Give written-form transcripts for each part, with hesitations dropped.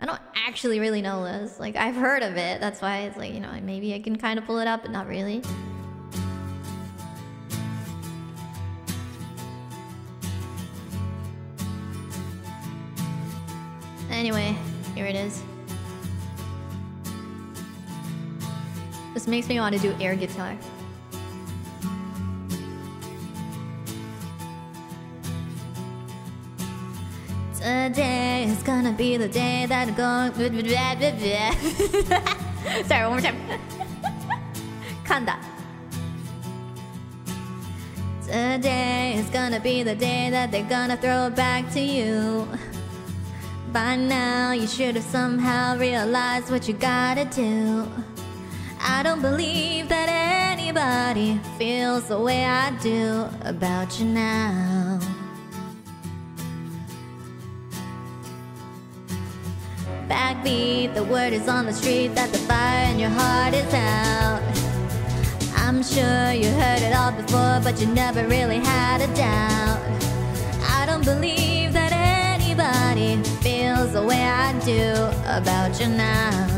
don't actually really know this. Like, I've heard of it. That's why it's like, you know, maybe I can kind of pull it up, but not really. Anyway, here it is. This makes me want to do air guitar. Today is gonna be the day that I'm going. Sorry, one more time. Kanda. Today is gonna be the day that they're gonna throw it back to you. By now, you should have somehow realized what you gotta do. I don't believe that anybody feels the way I do about you now. Backbeat, the word is on the street that the fire in your heart is out. I'm sure you heard it all before, but you never really had a doubt. I don't believe that anybody feels the way I do about you now.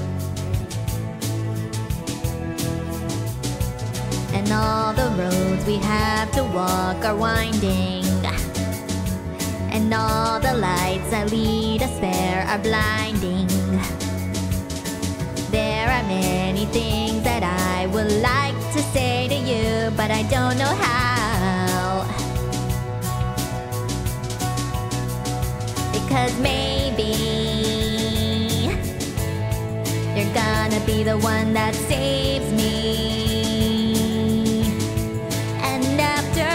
And all the roads we have to walk are winding, and all the lights that lead us there are blinding. There are many things that I would like to say to you, but I don't know how. Because maybe you're gonna be the one that saves me. And after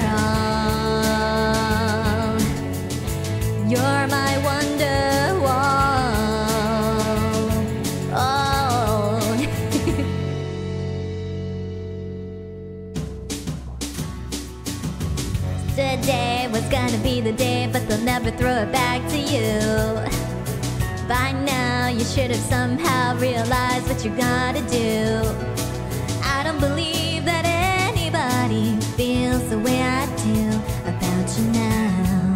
all, you're my wonder wall. Oh. Today was gonna be the day, but they'll never throw it back to you. By now, you should have somehow realized what you gotta do. I don't believe that anybody feels the way I do about you now.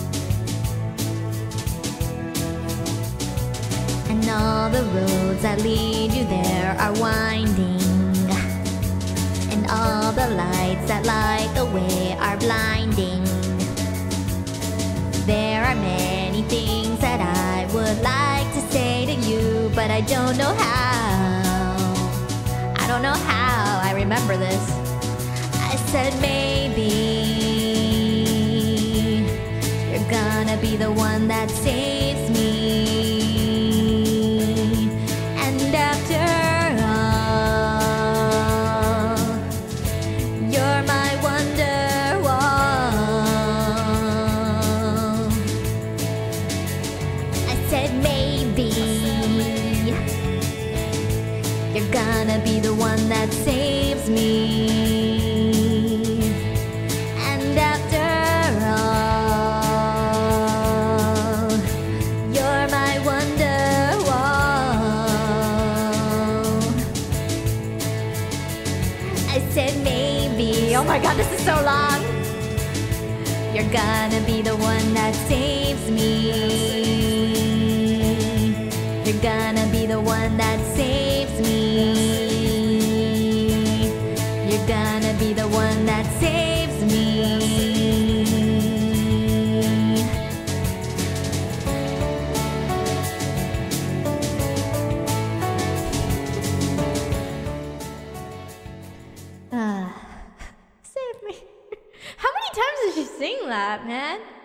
And all the roads that lead you there are winding, and all the lights that light the way are blinding. There are many things that I would like to say to you, but I don't know how. I don't know how I remember this. I said maybe you're gonna be the one that saves me. And after all, you're my wonder wall. I said maybe you're gonna be the one that saves me. And after all, you're my wonder wall. I said maybe. Oh my god, this is so long. You're gonna be the one that saves me. You're gonna be the one that saves me. You're gonna be the one that saves me. Save me. How many times did she sing that, man?